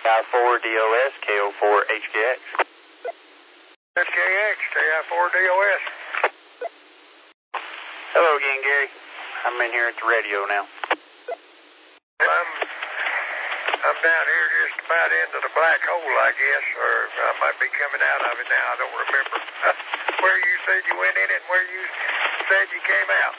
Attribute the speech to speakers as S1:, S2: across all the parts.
S1: TI4DOS, KO4HKX.
S2: SKX, TI4DOS.
S1: Hello again, Gary. I'm in here at the radio now.
S2: I'm down here just about into the black hole, I guess, or I might be coming out of it now. I don't remember where you said you went in it and where you said you came out.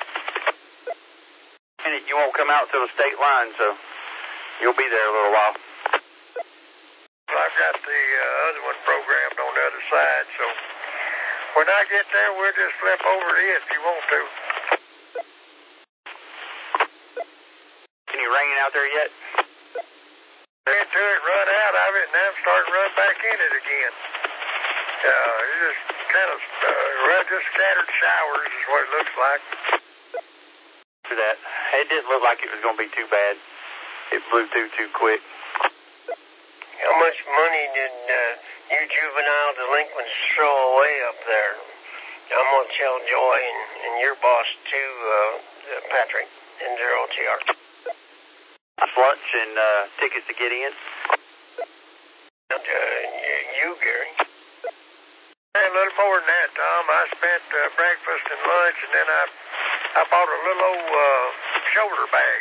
S1: You won't come out till the state line, so you'll be there a little while.
S2: Well, I've got the other one programmed on the other side, so when I get there, we'll just flip over to it if you want to.
S1: Can you ring it out there yet?
S2: Into it, run out of it, and then start run back in it again. It's just kind of just scattered showers is what it looks like.
S1: For that, it didn't look like it was going to be too bad. It blew through too quick.
S3: How much money did you juvenile delinquents throw away up there? I'm going to tell Joy and your boss too, Patrick, in 0TR.
S1: Lunch and tickets to get in?
S3: You, Gary?
S2: A little more than that, Tom. I spent breakfast and lunch, and then I bought a little old shoulder bag.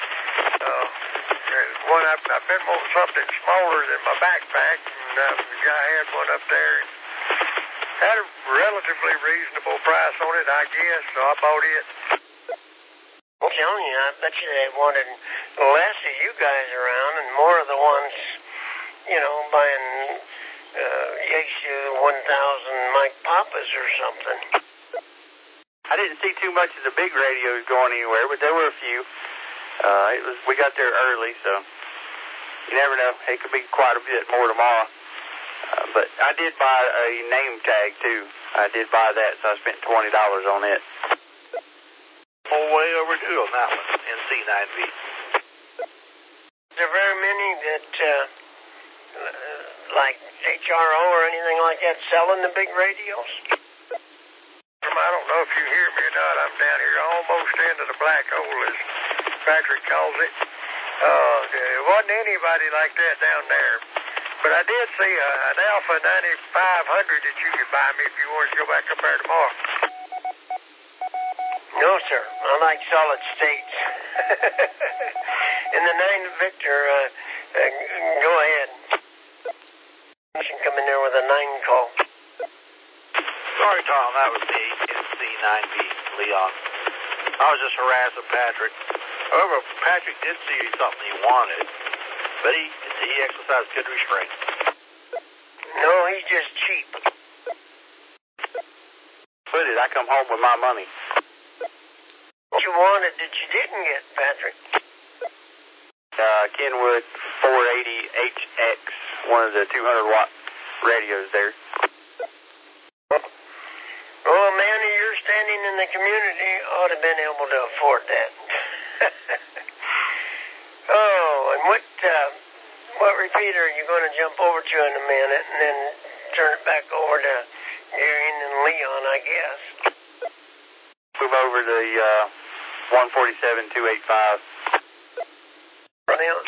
S2: I've been wanting something smaller than my backpack, and the guy had one up there. Had a relatively reasonable price on it, I guess, so I bought it.
S3: I'm telling you, I bet you they wanted less of you guys around and more of the ones, buying Yaesu 1000 Mike Papas or something.
S1: I didn't see too much of the big radios going anywhere, but there were a few. We got there early, so you never know. It could be quite a bit more tomorrow. But I did buy a name tag, too. I did buy that, so I spent $20 on it.
S4: Way overdue on that one, NC9V.
S3: Is there very many that, like HRO or anything like that, selling the big radios?
S2: I don't know if you hear me or not. I'm down here almost into the black hole, as Patrick calls it. There wasn't anybody like that down there. But I did see an Alpha 9500 that you could buy me if you wanted to go back up there tomorrow.
S3: No, sir. I like solid states. In the 9 Victor, go ahead. You can come in there with a 9 call.
S4: Sorry, Tom, that was me, NC9V, Leon. I was just harassing Patrick. However, Patrick did see something he wanted, but he exercised good restraint.
S3: No, he's just cheap.
S1: What did I come home with my money?
S3: What you wanted that you didn't get, Patrick?
S1: Kenwood 480HX, one of the 200-watt radios there.
S3: Well, a man of your standing in the community ought to have been able to afford that. And what repeater are you going to jump over to in a minute and then turn it back over to Gary and Leon, I guess?
S1: Move over to the 147-285.
S3: Leon?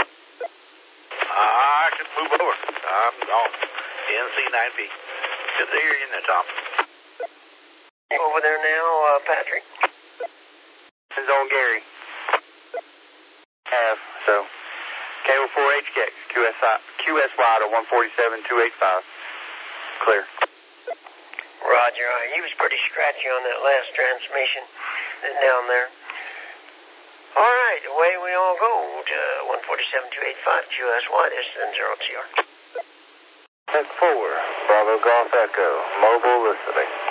S4: I can move over. I'm gone. NC9V. Good to hear you in there, Tom.
S3: Over there now, Patrick?
S1: This is on Gary. So KO4HKX, QSY to 147-285. Clear.
S3: Roger. He was pretty scratchy on that last transmission down there. All right, away we all go to 147-285 QSY. This is 0TR.
S5: Tech 4, Bravo Golf Echo, mobile listening.